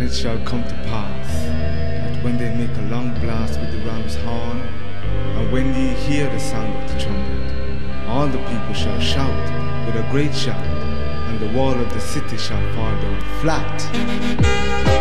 it shall come to pass, that when they make a long blast with the ram's horn, and when ye hear the sound of the trumpet, all the people shall shout with a great shout, and the wall of the city shall fall down flat.